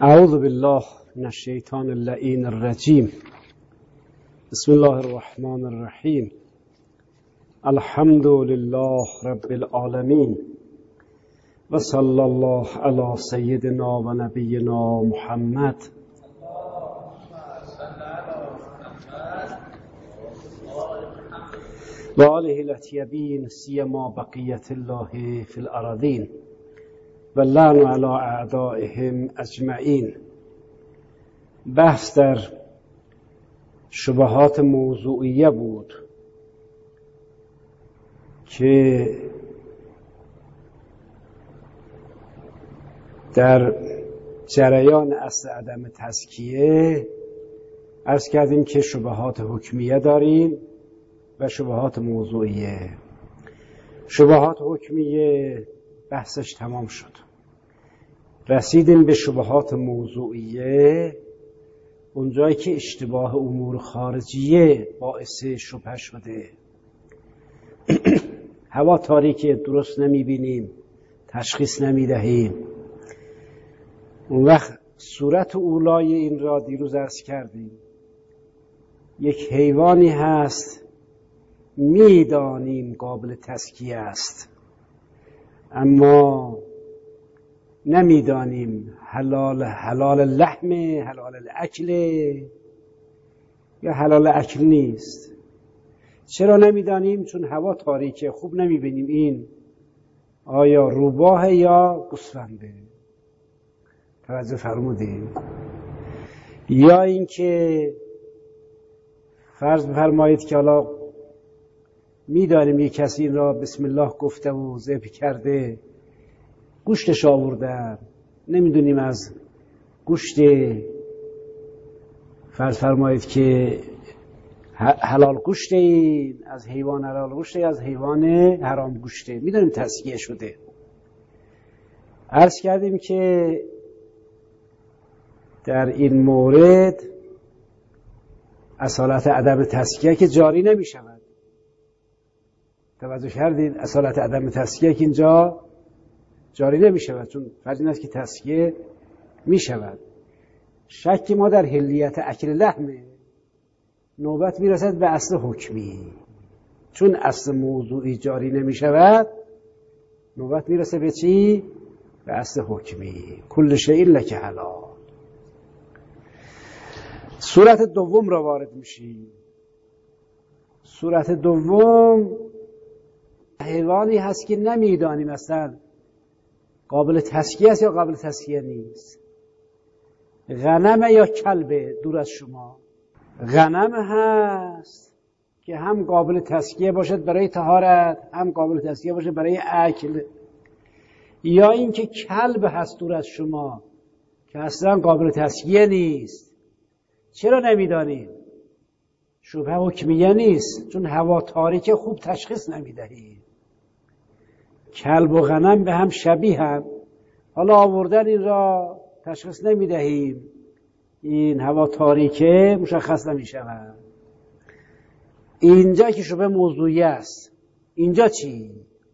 اعوذ بالله من الشیطان اللعین الرجیم. بسم الله الرحمن الرحیم. الحمد لله رب العالمین و صلی الله علی سیدنا و نبینا محمد. و آله الاطیبین سیما بقیت الله فی الارضین و لعن علی اعدائهم اجمعین. بحث در شبهات موضوعیه بود که در جریان اصل عدم تزکیه عرض کردیم که شبهات حکمیه داریم و شبهات موضوعیه. شبهات حکمیه بحثش تمام شد. رسیدیم به شبهات موضوعیه، اونجایی که اشتباه امور خارجیه باعث شبهه شده. هوا تاریکه، درست نمیبینیم، تشخیص نمیدهیم. اون وقت صورت اولای این را دیروز عرض کردیم. یک حیوانی هست میدانیم قابل تزکیه است، اما نمیدانیم حلال لحم، حلال الاکل یا حلال اکل نیست. چرا نمیدانیم؟ چون هوا تاریکه، خوب نمیبینیم این آیا روباه یا گوسفنده. توجه فرمودید؟ یا اینکه فرض بفرمایید که حالا میدانیم یک کسی این را بسم الله گفته و ذبح کرده، گوشتش آوردن، نمیدونیم از گوشت فرض فرمایید که حلال گوشته، از حیوان حلال گوشته، از حیوان حرام گوشته، میدونیم تزکیه شده. عرض کردیم که در این مورد اصالت عدم تزکیه که جاری نمی شود. توجه کردید؟ اصالت عدم تزکیه که اینجا جاری نمی شود، چون فرض این است که تزکیه می شود. شک ما در حلیت اکل لحمه. نوبت می رسد به اصل حکمی، چون اصل موضوعی جاری نمی شود. نوبت می رسد به چی؟ به اصل حکمی. کل شیء لک حلال. صورت دوم را وارد میشیم. صورت دوم حیوانی هست که نمیدانیم اصلا قابل تزکیه است یا قابل تزکیه نیست. غنم یا کلب؟ دور از شما. غنم هست که هم قابل تزکیه باشد برای طهارت، هم قابل تزکیه باشد برای اکل. یا اینکه کلب هست دور از شما که اصلا قابل تزکیه نیست. چرا نمیدانیم؟ شبهه حکمیه نیست، چون هوا تاریکه، خوب تشخیص نمیدهیم. کلب و غنم به هم شبیه هم، حالا آوردن این را تشخیص نمیدهیم، این هوا تاریکه مشخص نمیشود. اینجا که شبهه موضوعی است. اینجا چی؟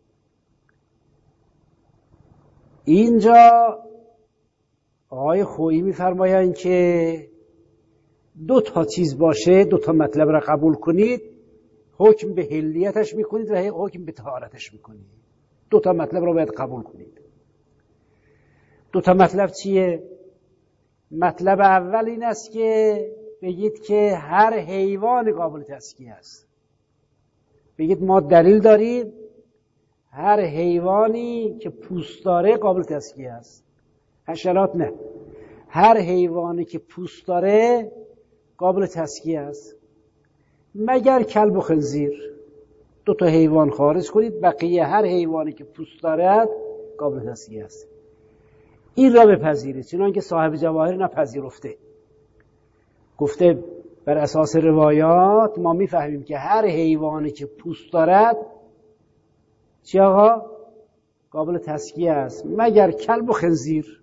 اینجا آقای خویی میفرمایند که دو تا چیز باشه، دو تا مطلب را قبول کنید، حکم به حلیتش میکنید و حکم به طهارتش میکنید. دو تا مطلب را باید قبول کنید. دو تا مطلب چیه؟ مطلب اول این است که بگید که هر حیوان قابل تزکیه است. بگید ما دلیل داریم هر حیوانی که پوست داره قابل تزکیه است. حشرات نه، هر حیوانی که پوست داره قابل تزکیه است، مگر کلب و خنزیر. دو تا حیوان خارج کنید، بقیه هر حیوانی که پوست دارد قابل تزکیه است. این را بپذیرید، چنان که صاحب جواهر نپذیرفته. گفته بر اساس روایات ما میفهمیم که هر حیوانی که پوست دارد چی آقا؟ قابل تزکیه است، مگر کلب و خنزیر.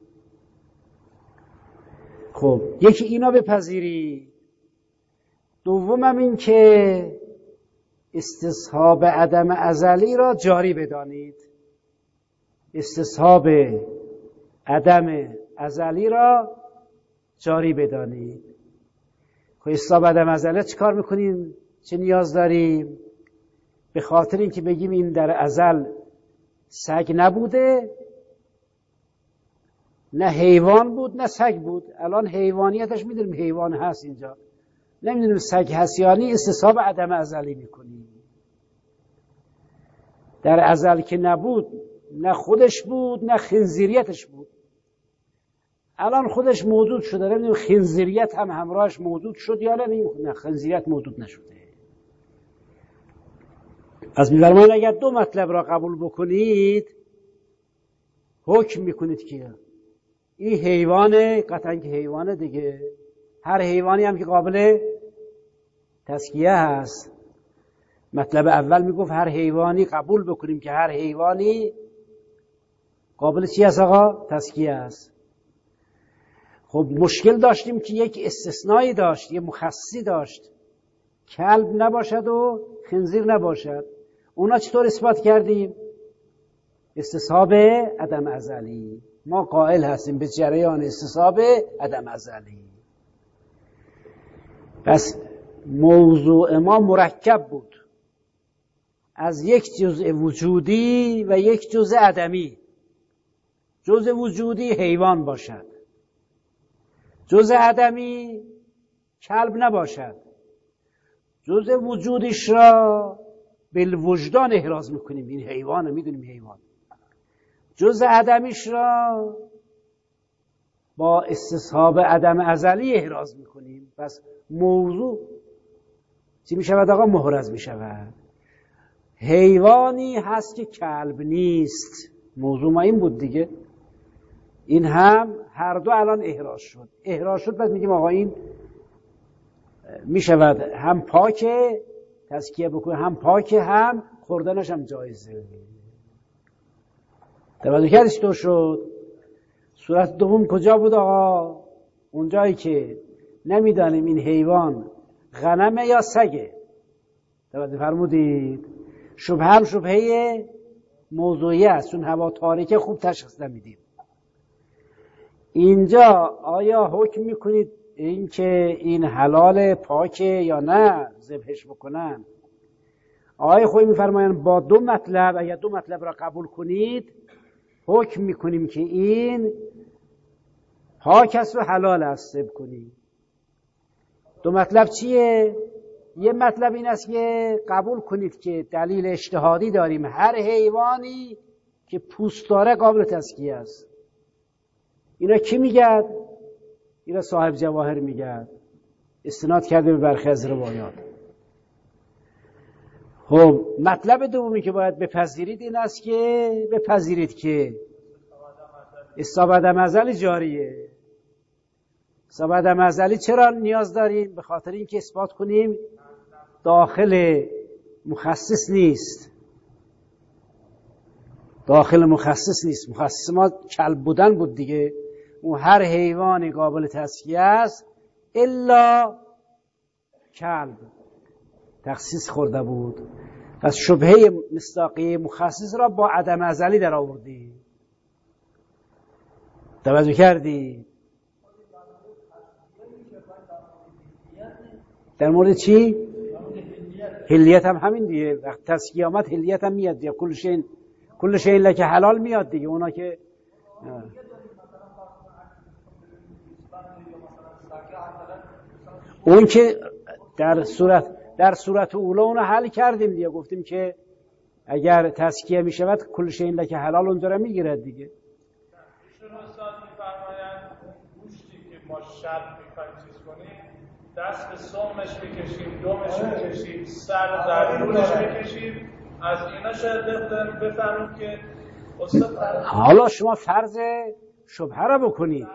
خب یکی اینا بپذیرید. دومم این که استصحاب عدم ازلی را جاری بدانید. استصحاب عدم ازلی را جاری بدانید. خب حساب عدم ازل چی کار میکنیم؟ چه نیاز داریم؟ به خاطر اینکه بگیم این در ازل سگ نبوده، نه حیوان بود نه سگ بود. الان حیوانیتش میدونیم حیوان هست اینجا، نمیدونیم سگ هست یا نه. استصحاب عدم ازلی میکنیم. در ازل که نبود، نه خودش بود نه خنزیریتش بود. الان خودش موجود شده، نمیدونیم خنزیریت هم همراهش موجود شد یا نه خنزیریت موجود نشده. از می‌فرمایند اگر دو مطلب را قبول بکنید، حکم میکنید که این حیوانه، قطعا که حیوانه دیگه. هر حیوانی هم که قابل تزکیه هست. مطلب اول میگفت هر حیوانی قبول بکنیم که هر حیوانی قابل چی هست آقا؟ تزکیه هست. خب مشکل داشتیم که یک استثنایی داشت، یک مخصصی داشت، کلب نباشد و خنزیر نباشد. اونا چطور اثبات کردیم؟ استصحاب عدم ازلی. ما قائل هستیم به جریان استصحاب عدم ازلی. پس موضوع ما مرکب بود از یک جزء وجودی و یک جزء عدمی. جزء وجودی حیوان باشد، جزء عدمی کلب نباشد. جزء وجودیش را بالوجدان احراز میکنیم، این حیوانه، میدونیم حیوان. جزء عدمیش را با استصحاب عدم ازلی احراز میکنیم. پس موضوع چی میشود آقا؟ محرز میشود. حیوانی هست که کلب نیست. موضوع ما این بود دیگه. این هم هر دو الان احراز شد. احراز شد پس میگیم آقا این میشود هم پاکه تزکیه بکنه، هم پاکه، هم خوردنش هم جایزه. توجه کردی چطور شد؟ صورت دوم کجا بود آقا؟ اونجایی که نمیدانیم این حیوان غنمه یا سگه. توجه فرمودید؟ شبهه هم شبهه موضوعی است، چون هوا تاریکه خوب تشخیص نمیدیم. اینجا آیا حکم میکنید این که این حلال پاکه یا نه ذبحش بکنن؟ آقای خویی میفرمایند با دو مطلب، اگر دو مطلب را قبول کنید حکم میکنیم که این پاک است و حلال است ذبح کنید. دو مطلب چیه؟ یه مطلب این است که قبول کنید که دلیل اجتهادی داریم هر حیوانی که پوست داره قابل تزکیه است. اینا کی میگه؟ اینا صاحب جواهر میگه، استناد کرده به برخی از روایات. خب مطلب دومی که باید بپذیرید این است که بپذیرید که استصحاب عدم ازلی جاریه. استصحاب عدم ازلی چرا نیاز داریم؟ به خاطر اینکه اثبات کنیم داخل مخصص نیست. داخل مخصص نیست. مخصص ما کلب بودن بود دیگه. اون هر حیوانی قابل تزکیه است الا کلب تخصیص خورده بود. پس شبهه مصداقی مخصص را با عدم ازلی در آوردی. توجه کردی؟ در مورد چی؟ حلیت هم همین دیگه. وقت تزکیه آمد حلیت هم میاد دیگه. کل شیء لک حلال میاد دیگه. اونا که اون که در صورت اولا اونو حل کردیم دیگه. گفتیم که اگر تزکیه می شود کل شیء لک حلال اونجا رو میگیرد دیگه. ایشون استاد میفرمایند گوشتی که ما شب میخوایم چیز کنیم دست به سمش بکشیم، دومش بکشیم، سر در دورش بکشیم. از اینا شاید بفهمیم که استاد حالا شما فرض شبهه را بکنید.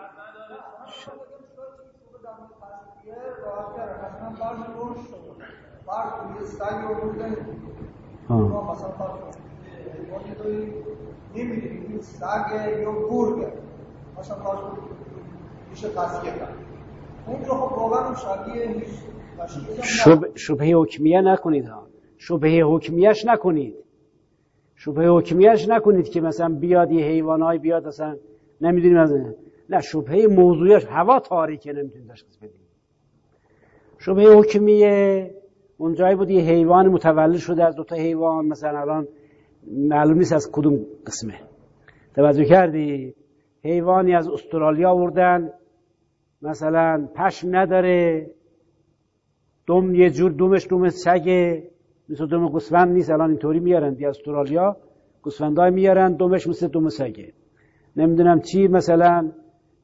شبهه حکمیه نکنید ها. شبهه حکمیش نکنید. شبهه حکمیش نکنید که مثلا بیاد یه حیوانای بیاد مثلا نمیدونیم از نه شبهه موضوعیش هوا تاریکه نمیتونی تشخیص بدیم. شبهه حکمیه اون جایی بود یه حیوان متولد شده از 2 حیوان، مثلا الان معلوم نیست از کدوم قسمه، توجه کردی؟ حیوانی از استرالیا آوردن مثلا پشم نداره، دم یه جور دومش دوم سگه، مثل دوم گوسفند نیست، الان اینطوری میارن دی استرالیا گوسفندای میارن دومش مثل دوم سگه، نمیدونم چی، مثلا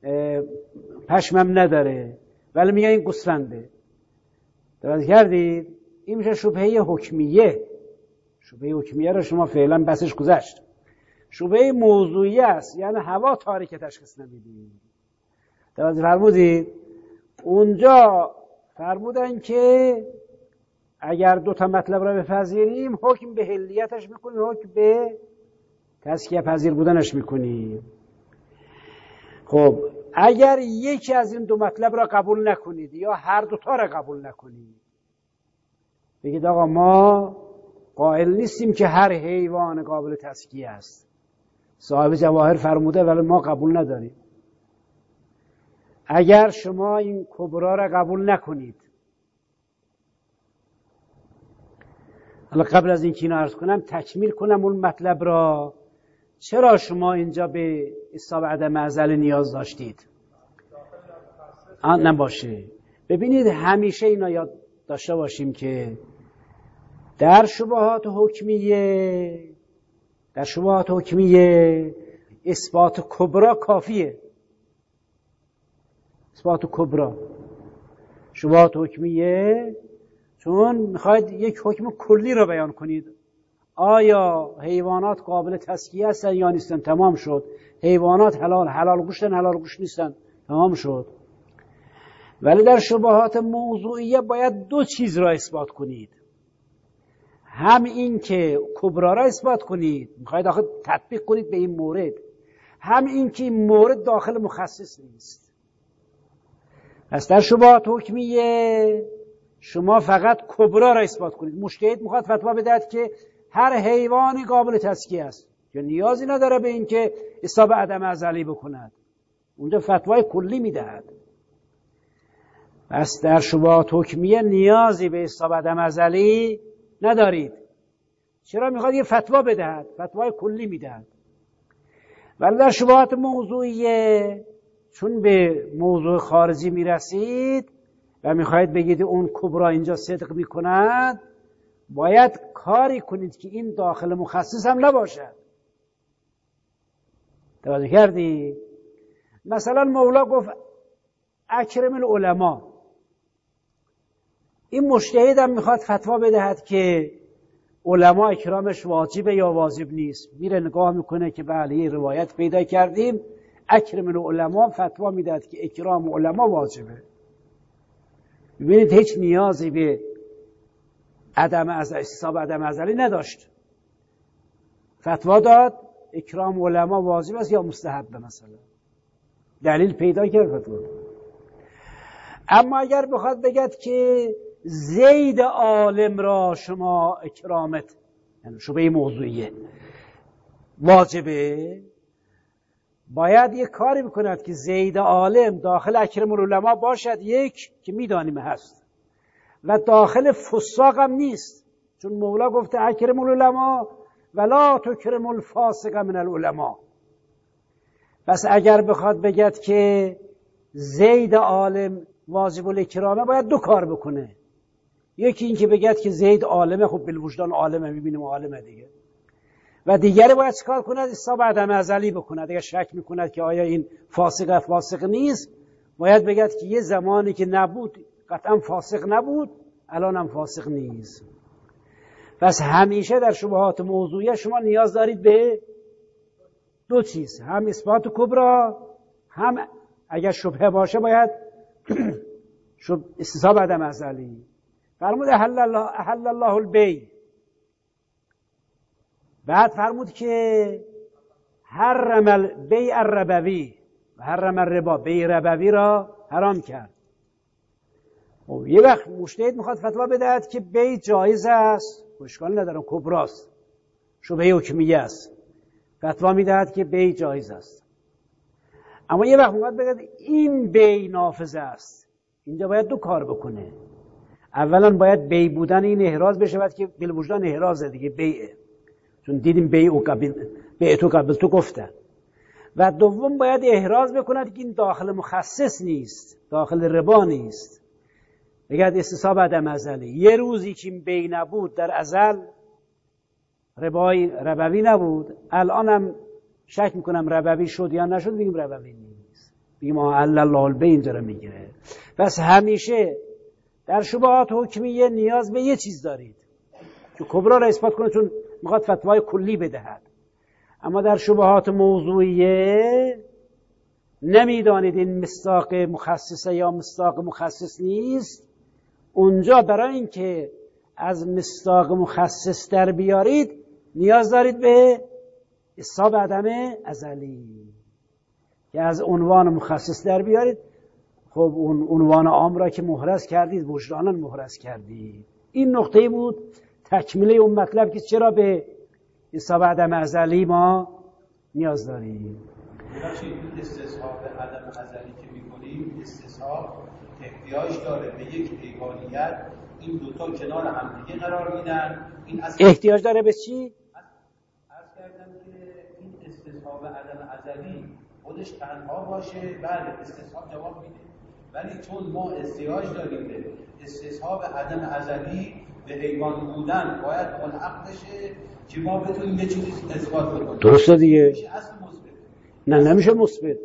پشمم نداره ولی میگن این گوسفنده. توجه کردید؟ این میشه شبهه حکمیه. شبهه حکمیه رو شما فعلا بسش گذشت. شبهه موضوعی است، یعنی هوا تاریک تشخیص نمیدید. توجه فرمودید؟ اونجا فرمودن که اگر 2 مطلب را بپذیریم حکم به حلیتش میکنیم، حکم به تزکیه پذیر بودنش میکنیم. خب اگر یکی از این 2 مطلب را قبول نکنید یا هر 2 را قبول نکنید، بگید آقا ما قائل نیستیم که هر حیوان قابل تزکیه است، صاحب جواهر فرموده ولی ما قبول نداریم. اگر شما این کبرا را قبول نکنید، حالا قبل از این که اینو عرض کنم تکمیل کنم اون مطلب را، چرا شما اینجا به اثبات عدم ازل نیاز داشتید؟ نباشه. ببینید همیشه اینا یاد داشته باشیم که در شبهات حکمیه اثبات کبرا کافیه. اثبات کبرا شبهات حکمیه، چون میخواید یک حکم کلی را بیان کنید. آیا حیوانات قابل تزکیه هستن یا نیستن؟ تمام شد. حیوانات حلال گوشتن، حلال گوشت نیستن، تمام شد. ولی در شبهات موضوعیه باید 2 چیز را اثبات کنید. هم این که کبرا را اثبات کنید، میخواید آخه تطبیق کنید به این مورد، هم این که این مورد داخل مخصص نیست. پس در شبهات حکمیه شما فقط کبرا را اثبات کنید. مجتهد میخواد فتوا بدهد که هر حیوانی قابل تزکیه است، که نیازی نداره به این که اثبات عدم ازلی بکند، اونجا فتوای کلی میدهد. پس در شبهات حکمیه نیازی به اثبات عدم ازلی ندارید. چرا؟ میخواد یه فتوا بدهد، فتوای کلی میدهد. ولی در شبهات موضوعیه چون به موضوع خارجی میرسید و میخواید بگید اون کبرا اینجا صدق میکند، باید کاری کنید که این داخل مخصص هم نباشد. توجه کردی؟ مثلا مولا گفت اکرم العلماء، این مجتهد هم میخواد فتوا بدهد که علما اکرامش واجبه یا واجب نیست. میره نگاه میکنه که بله روایت پیدا کردیم اکرم العلماء، فتوا میدهد که اکرام علما واجبه. ببینید هیچ نیازی به اثبات عدم ازلی نداشت، فتوا داد اکرام علما واجب است یا مستحب، مثلا دلیل پیدا کرد فتوا. اما اگر بخواد بگد که زید عالم را شما اکرامت، یعنی شبهه موضوعیه، واجبه، باید یک کاری بکند که زید عالم داخل اکرم العلماء باشد، یک که میدانیم هست، و داخل فساق هم نیست، چون مولا گفته اکرم العلماء ولا تکرم الفاسق من العلماء. پس اگر بخواد بگد که زید عالم واجب الاکرامه، باید 2 کار بکنه. یکی این که بگد که زید عالمه، خب بالوجدان عالمه، میبینیم عالمه دیگه. و دیگری باید چیکار کند؟ اثبات عدم ازلی بکند. اگر شک میکند که آیا این فاسق نیست، باید بگد که یه زمانی که نبود قطعا فاسق نبود، الان هم فاسق نیست. پس همیشه در شبهات موضوعیه شما نیاز دارید به 2 چیز، هم اثبات کبرا، هم اگر شبهه باشه باید اثبات عدم ازلی. فرمود احل الله البیع، بعد فرمود که حرم البیع الربوی و حرم الربا، بیع ربوی را حرام کرد. یه وقت مجتهد میخواد فتوا بدهد که بیع جایز است، اشکال نداره، کبراست، شبهه حکمیه است، فتوا میدهد که بیع جایز است. اما یه وقت باید بگید این بی نافذه است. اینجا باید دو کار بکنه. اولا باید بی بودن این احراز بشه که بالوجدان احرازه دیگه، بیعه، چون دیدیم بیعتو قبل تو گفتن. و دوم باید احراز بکند که این داخل مخصص نیست، داخل ربا نیست. بگید استصحاب عدم ازلی. یه روزی که این بی نبود در ازل، ربوی نبود، الانم شک میکنم ربوی شد یا نشد، بگیم ربوی نیست، بگیم الله البی اینجا رو میگیره. پس همیشه در شبهات حکمیه نیاز به یه چیز دارید که کبرا را اثبات کنه، چون میخواد فتوای کلی بدهد. اما در شبهات موضوعیه نمیدانید این مصداق مخصصه یا مصداق مخصص نیست. اونجا برای اینکه از مصداق مخصص در بیارید نیاز دارید به استصحاب عدم ازلی که از عنوان مخصص در بیارید. خب اون عنوان عام را که محرز کردید، وجدانا محرز کردید. این نقطه بود تکمیله اون مطلب که چرا به استصحاب عدم ازلی ما نیاز داریم. این استصحاب عدم ازلی که می‌کنیم، استصحاب احتیاج داره به یک حیوانیت. این دوتا کنار هم دیگه قرار میدن. این احتیاج داره به چی؟ عرض کردم که این استصحاب عدم ازلی خودش تنها باشه، بله استصحاب جواب میده، ولی چون ما احتیاج داریم به استصحاب عدم ازلی، به حیوان بودن باید ملحق بشه که ما بتونیم یه چیزی اثبات بکنیم. درسته دیگه. میشه اصل مثبت. نه نمیشه مثبت.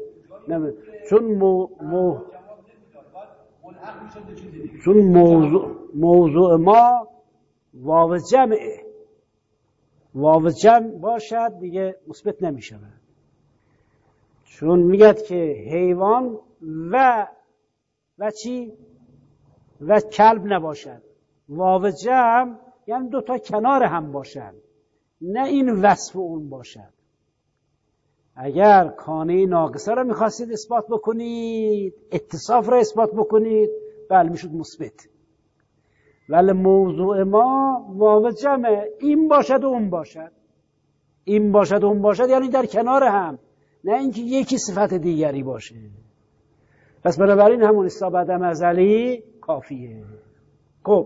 چون موضوع ما واو جمعه، واو جمع باشد دیگه مثبت نمیشه. چون میگد که حیوان و چی؟ و کلب نباشد. واو جمع یعنی دوتا کنار هم باشد، نه این وصف اون باشد. اگر کانه ناقصه را میخواستید اثبات بکنید، اتصاف را اثبات بکنید، بله میشد مثبت. ولی موضوع ما واو جمع، این باشد و اون باشد، این باشد و اون باشد یعنی در کنار هم، نه اینکه یکی صفت دیگری باشه. پس بنابراین همون استصحاب عدم ازلی کافیه. خب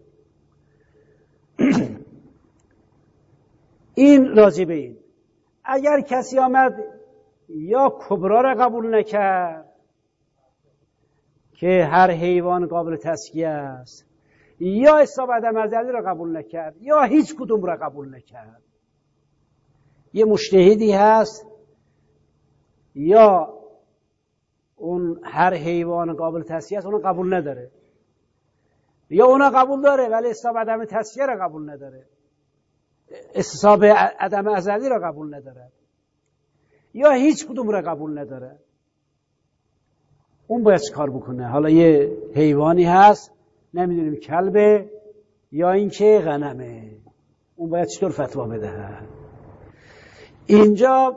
این راجبه این. اگر کسی آمد یا کبرا را قبول نکرد که هر حیوان قابل تزکیه است، یا استصحاب عدم ازلی را قبول نکرد، یا هیچ کدوم را قبول نکرد، یه مجتهدی هست یا اون هر حیوان قابل تزکیه است اون قبول نداره، یا اونا قبول داره ولی استصحاب عدم تزکیه را قبول نداره، استصحاب عدم ازلی را قبول نداره، یا هیچ کدوم را قبول نداره، اون باید چه کار بکنه؟ حالا یه حیوانی هست نمیدونیم کلبه یا اینکه غنمه، اون باید چطور فتوا بده؟ اینجا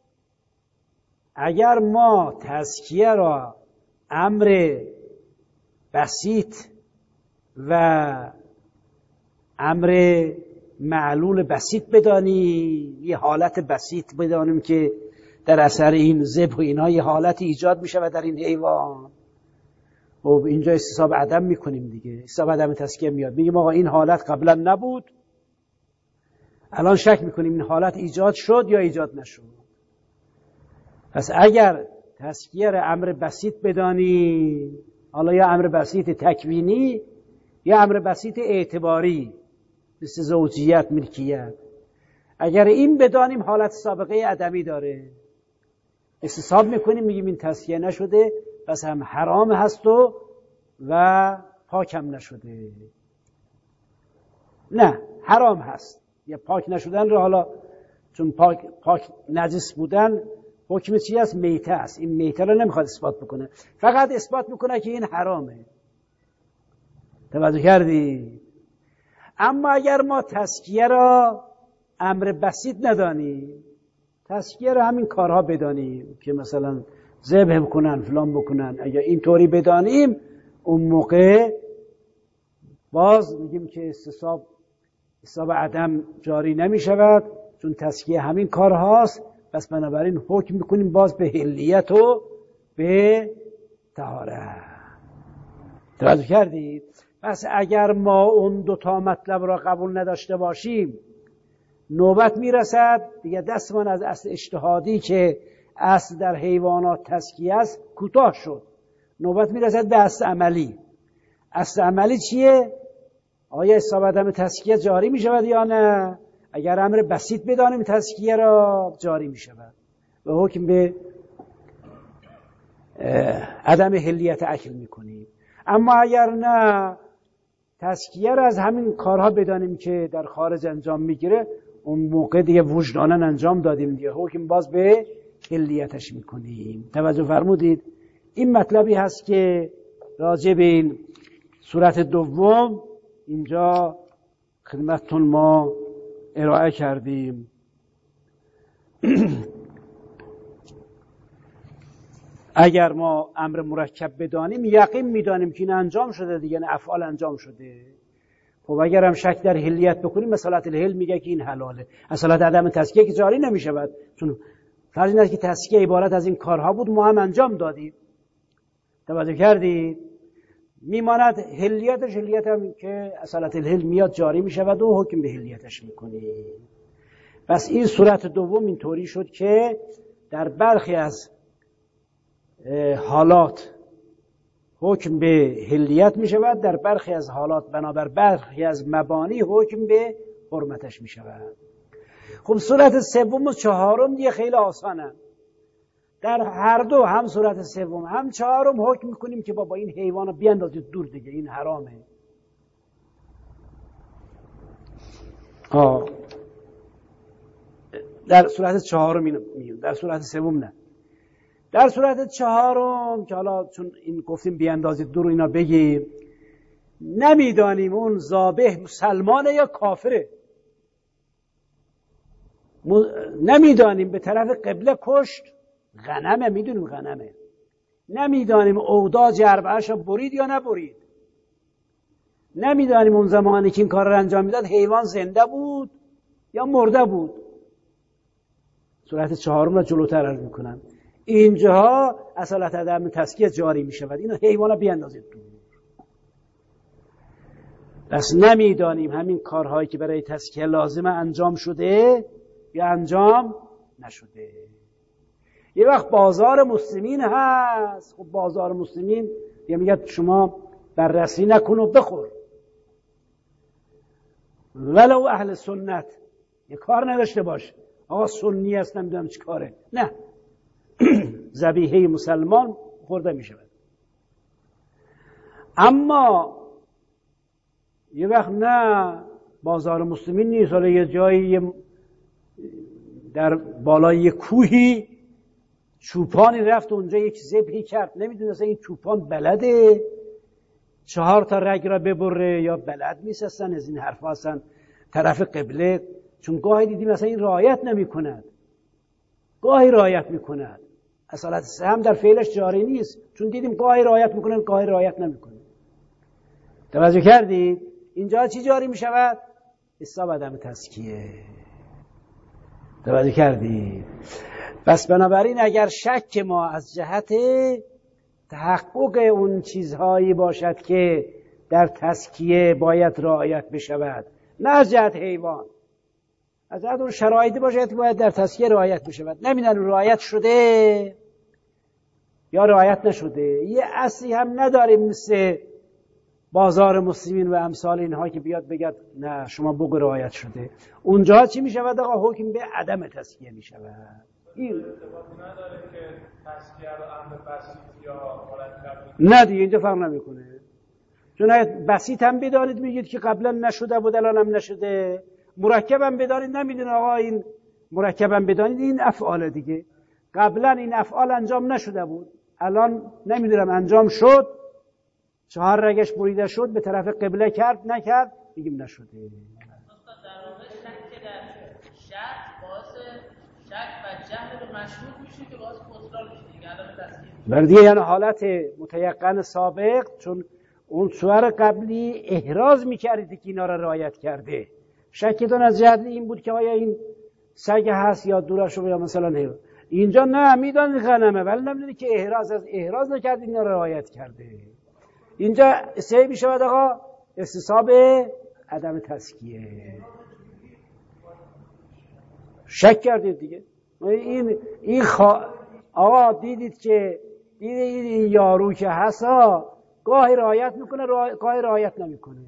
اگر ما تزکیه را امر بسیط و امر معلول بسیط بدانیم، یه حالت بسیط بدانیم که در اثر این ذبح و اینها یه حالت ایجاد میشه و در این حیوان، خب اینجا استصحاب عدم میکنیم دیگه، استصحاب عدم تزکیه میاد، میگیم آقا این حالت قبلا نبود، الان شک میکنیم این حالت ایجاد شد یا ایجاد نشد. پس اگر تزکیه را امر بسیط بدانیم، حالا یا امر بسیط تکوینی یا امر بسیط اعتباری مثل زوجیت، ملکیت، اگر این بدانیم حالت سابقه عدمی داره، استصحاب میکنیم، میگیم این تزکیه نشده پس هم حرام هست و پاکم نشده. نه حرام هست یا پاک نشدن رو، حالا چون پاک نجس بودن حکم چی است؟ میته است. این میته رو نمیخواد اثبات بکنه، فقط اثبات میکنه که این حرامه. توجه کردی؟ اما اگر ما تزکیه را امر بسیط ندانیم، تزکیه را همین کارها بدانیم که مثلا ذبح بکنن فلان بکنن، اگر اینطوری بدانیم اون موقع باز میگیم که استصحاب عدم جاری نمی شود، چون تزکیه همین کارهاست پس بنابراین حکم میکنیم باز به حلیت و به طهارت. توجه کردید؟ پس اگر ما اون دوتا مطلب را قبول نداشته باشیم، نوبت میرسد دیگه دستمان از اصل اجتهادی که اصل در حیوانات تزکیه است کوتاه شد، نوبت میرسد به اصل عملی. اصل عملی چیه؟ آیا حساب عدم تزکیه جاری میشود یا نه؟ اگر امر بسیط بدانیم تزکیه را جاری میشود و حکم به عدم حلیت اکل میکنیم. اما اگر نه، تزکیه را از همین کارها بدانیم که در خارج انجام میگیره، اون موقع دیگه وجدانن انجام دادیم دیگه، حکم باز به حلیتش میکنیم. توجه فرمودید؟ این مطلبی هست که راجع به این صورت دوم اینجا خدمتتون ما ارائه کردیم. اگر ما امر مرکب بدانیم، یقین میدانیم که این انجام شده دیگه، افعال انجام شده. خب اگر هم شک در حلیت بکنیم، مسئلت الحل میگه که این حلاله، مسئلت عدم تزکیه که جاری نمیشود، چون فرض این است که تزکیه عبارت از این کارها بود، ما هم انجام دادیم. توجه کردید؟ میماند حلیتش، حلیت هم که مسئلت الحل میاد جاری میشود و حکم به حلیتش میکنیم. پس این صورت دوم اینطوری شد که در برخی از حالات حکم به حلیت می شود، در برخی از حالات بنابر برخی از مبانی حکم به حرمتش می شود. خب صورت سوم و چهارم دیگه خیلی آسانه. در هر دو، هم صورت سوم هم چهارم، حکم میکنیم که با این حیوان رو بیاندازید دور دیگه، این حرامه. در صورت چهارم میگیم، در صورت سوم نه. در صورت چهارم که حالا چون این گفتیم بیاندازید دور اینا بگیم، نمیدانیم اون ذابح مسلمانه یا کافره، نمیدانیم به طرف قبله کشت، غنمه، میدونیم غنمه، نمیدانیم اوداج اربعه‌اش برید یا نبرید، نمیدانیم اون زمانی که این کار رو انجام میداد حیوان زنده بود یا مرده بود. صورت چهارم رو جلوتر عرض میکنم. اینجاها اصالت عدم تزکیه جاری میشود، اینو حیوانا بیاندازید دور. پس نمیدانیم همین کارهایی که برای تزکیه لازمه انجام شده یا انجام نشده. یه وقت بازار مسلمین هست، خب بازار مسلمین یه میگه شما بررسی نکن و بخور، ولو اهل سنت یه کار نداشته باش، آقا سنی هست نمیدونم چی کاره، نه، ذبیحه مسلمان خورده می شود. اما یه وقت نه، بازار مسلمین نیست، حالا یه جایی در بالای یه کوهی چوپانی رفت اونجا یک ذبحی کرد، نمیدونه اصلا این چوپان بلده 4 تا رگ را ببره یا بلد نیست اصلا از این حرفا، اصلا طرف قبله، چون گاهی دیدیم اصلا این رعایت نمی کند، گاهی رعایت می کند، اصالت سهم در فعلش جاری نیست، چون دیدیم گاهی رعایت می کند گاهی رعایت نمی کند. توجه کردید؟ اینجا چی جاری می شود؟ حساب عدم تزکیه. توجه کردید؟ بس بنابراین اگر شک ما از جهت تحقق اون چیزهایی باشد که در تزکیه باید رعایت بشود، نه از جهت حیوان، از جهت اون شرایطی باشد که باید در تزکیه رعایت بشود، نمیدونم رعایت شده یا رعایت نشده، یه اصلی هم نداریم مثل بازار مسلمین و امثال اینها که بیاد بگد نه شما بگو رعایت شده. اونجا چی می شود؟ آقا حکم به عدم تزکیه می شود. این نداره که تزکیه رو امر بسیط یا مرکب، نه دیگه اینجا فرق نمیکنه، چون اگه بسیط هم بدانید میگید که قبلا نشده بود الان هم نشده، مرکب هم بدانید نمیدونه آقا این مرکب هم بدانید این افعال دیگه، قبلا این افعال انجام نشده بود الان نمیدونم انجام شد، 4 رگش بریده شد، به طرف قبله کرد نکرد، میگیم نشده. در واقع شک در شک باعث شک و جهل به مشروط میشه که باعث بطلان میشه دیگه، عدم تزکیه. بر دیگه یعنی حالت متیقن سابق، چون اون صور قبلی احراز میکردید که اینا را رعایت کرده، شکتون از جهت این بود که آیا این سگ هست یا دورش یا مثلا حیوان. اینجا نه میدانی غنمه ولی نمیدونی که احراز نکرد، اینا رو رعایت کرده. اینجا سه میشود آقا استصحاب عدم تزکیه. شک کردید دیگه. این آقا دیدید که این یارو که هست گاهی رعایت میکنه گاهی رعایت نمیکنه.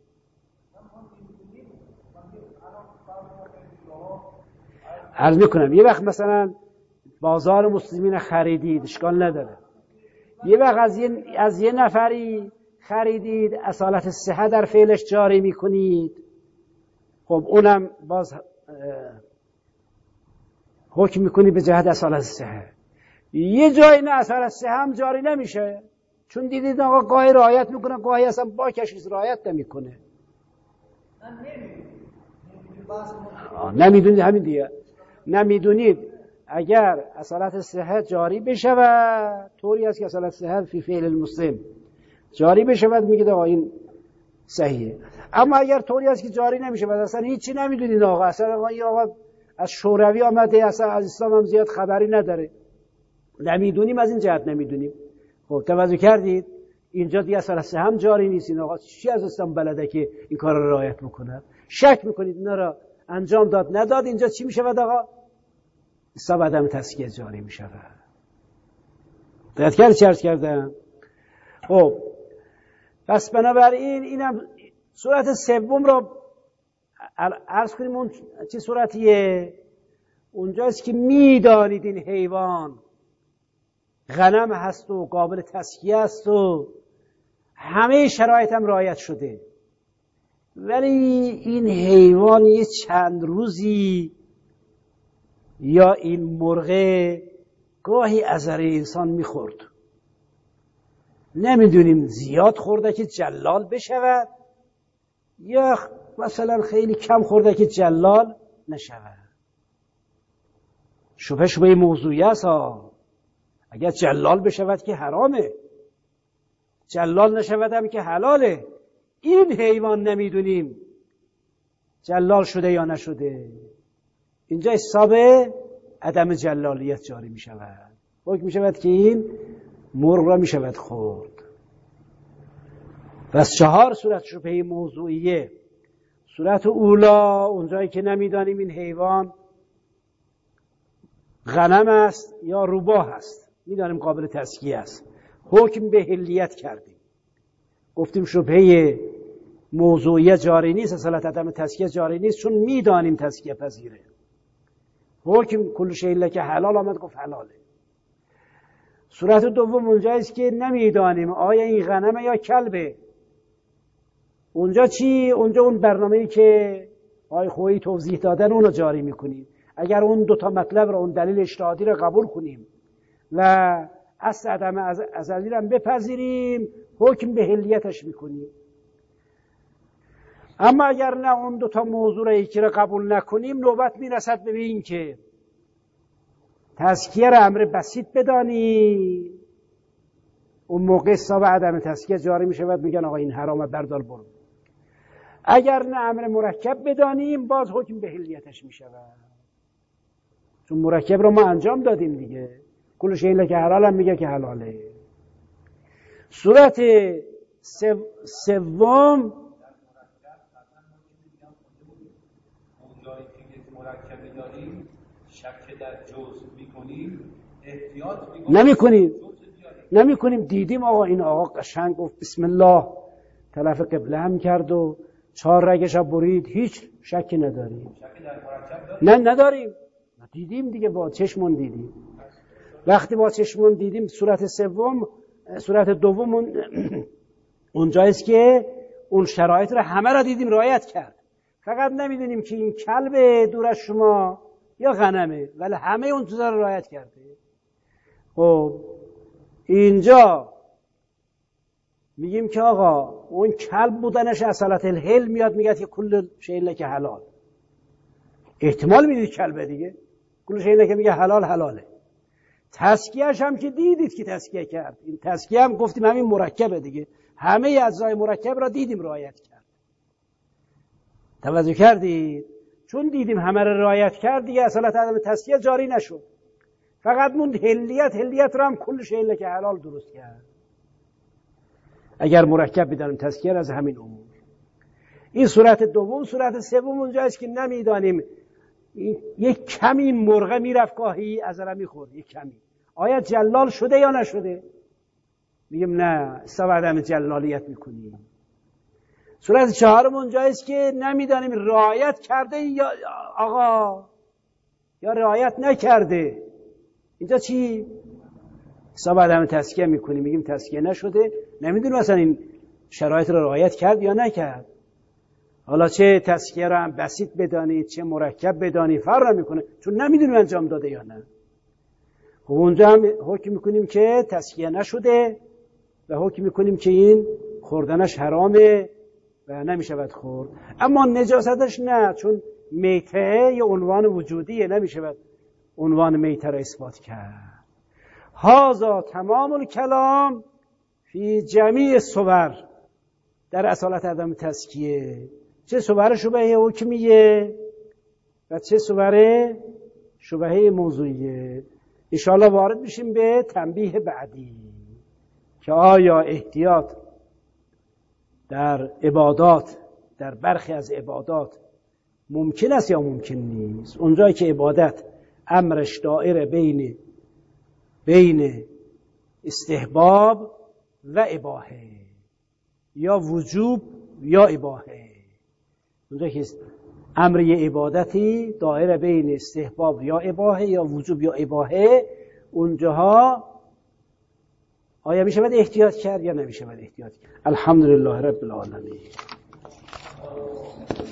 عرض میکنم یه وقت مثلا بازار مسلمین خریدید اشکال نداره، یه وقت از یه نفری خریدید اصالت صحه در فعلش جاری میکنید، خب اونم باز حکم میکنی به جهت اصالت صحه. یه جایی نه اصالت صحه هم جاری نمیشه، چون دیدید آقا گاهی رعایت میکنه گاهی اصلا با کشیز رعایت نمیکنه. نمیدونید همین دیگه. نمیدونید اگر اصالت صحه جاری بشود، طوری است که اصالت صحه فی فعل المسلم جاری بشود میگید آقا این صحیحه. اما اگر طوری است که جاری نمیشه و اصلا هیچی نمیدونید آقا، اصلا این آقا از شوروی آمده اصلا از اسلام هم زیاد خبری نداره، نمیدونیم، از این جهت نمیدونیم. خب توجه کردید اینجا دیگه اصلا هم جاری نیست. این آقا چی از اسلام بلده که این کار رو رعایت میکنه؟ شک میکنید اینا رو انجام داد نداد. اینجا چی میشود آقا؟ حساب عدم تزکیه جاری میشود. دقت کردید چه عرض کردم؟ خب پس بنابراین اینم صورت سوم رو عرض کنیم. اون چه صورتیه؟ اونجاست که میدانید این حیوان غنم هست و قابل تزکیه است و همه شرایط هم رعایت شده، ولی این حیوان یه چند روزی یا این مرغه گاهی اذر انسان میخورد، نمیدونیم زیاد خورده که جلال بشود یا مثلا خیلی کم خورده که جلال نشود. شبه موضوعی است اگر جلال بشود که حرامه، جلال نشود هم که حلاله. این حیوان نمیدونیم جلال شده یا نشده، اینجا حساب عدم جلالیت جاری می شود. حکم می شود که این مرغ را می شود خورد. پس 4 صورت شبهه موضوعیه. صورت اولا اونجایی که نمیدانیم این حیوان غنم است یا روباه است، میدانیم قابل تزکیه است، حکم به حلیت کردیم، گفتیم شبهه موضوعیه جاری نیست، اصالت عدم تزکیه جاری نیست، چون میدانیم تزکیه پذیره. حکم کل شیء که حلال آمد گفت حلاله. صورت دوم اونجاییست که نمیدانیم آیا این غنمه یا کلبه. اونجا چی؟ اونجا اون برنامه‌ای که آقای خویی توضیح دادن اونو جاری میکنیم. اگر اون 2 مطلب رو، اون دلیل اجتهادی رو قبول کنیم و اصل عدم ازلی رو بپذیریم، حکم به حلیتش میکنیم. اما اگر نه اون 2 موضوع رو یکی رو قبول نکنیم، نوبت میرسد به این که تزکیه رو امر بسیط بدانیم، اون موقع حساب عدم تزکیه جاری میشه و میگن آقا این حرامه بردار برو. اگر نه امر مرکب بدانیم، باز حکم به حلیتش میشه، چون مرکب رو ما انجام دادیم دیگه. کل شیء که حلال هم میگه که حلاله. صورت سوم مرکب داریم، شک در جزء میکنیم، احتیاط نمیکنیم. دیدیم آقا این آقا قشنگ گفت بسم الله، طرف قبله هم کرد و 4 رگش برید، هیچ شکی نداریم. شک در مرکب داریم؟ نه نداریم. دیدیم دیگه، با چشمون دیدیم. وقتی با چشمون دیدیم صورت دوم اونجاییست که اون شرایط رو همه را دیدیم رعایت کرد، فقط نمیدونیم که این کلب دور از شما یا غنمه، ولی همه اون چیزا رو رعایت کرده. خب اینجا میگیم که آقا اون کلب بودنش اصالت الحل میاد، میگه که کل شیء که حلال. احتمال میدید کلبه دیگه، کل شیء که میگه حلال حلاله. تزکیه‌اش هم که دیدید که تزکیه کرد. این تزکیه هم گفتیم همین مرکبه دیگه، همه اجزای مرکب را دیدیم رعایت کرد. توجه کردید؟ چون دیدیم همه رو رعایت کرد دیگه اصالت عدم تزکیه جاری نشد، فقط موند هلیت رو هم کلش هله که حلال درست کرد. اگر مرکب بدانیم تزکیه از همین امور. این صورت دوم. صورت سوم اونجاست که نمیدانیم یک کمی مرغ میرفت گاهی از را میخورد، یک کمی آیا جلال شده یا نشده؟ میگم نه، استفاده جلالیت میکنیم. صورت چهارم اونجاست که نمیدانیم رعایت کرده یا آقا یا رعایت نکرده. اینجا چی؟ حساب عدم تزکیه میکنیم، میگیم تزکیه نشده، نمیدونیم مثلا این شرایط رو رعایت کرد یا نکرد. حالا چه تزکیه رو هم بسیط بدانید چه مرکب بدانید فرق میکنه، چون نمیدونیم انجام داده یا نه. خب اونجا هم حکم میکنیم که تزکیه نشده و حکم میکنیم که این خوردنش حرامه و نمیشود خورد. اما نجاستش نه، چون میته یه عنوان وجودیه، نمیشود عنوان میته را اثبات کرد. هذا تمام الکلام فی جمیع صور در اصالت عدم تزکیه. چه صور شبهه حکمیه و چه صور شبهه موضوعیه. انشاءالله وارد میشیم به تنبیه بعدی که آیا احتیاط در عبادات، در برخی از عبادات ممکن است یا ممکن نیست. اونجایی که عبادت امرش دائره بین استحباب و اباحه یا وجوب یا اباحه، اونجایی که امر یه عبادتی دائره بین استحباب یا اباحه یا وجوب یا اباحه، اونجاها آیا میشه باید احتیاط کرد یا نمیشه باید احتیاط کرد. الحمدلله رب العالمین.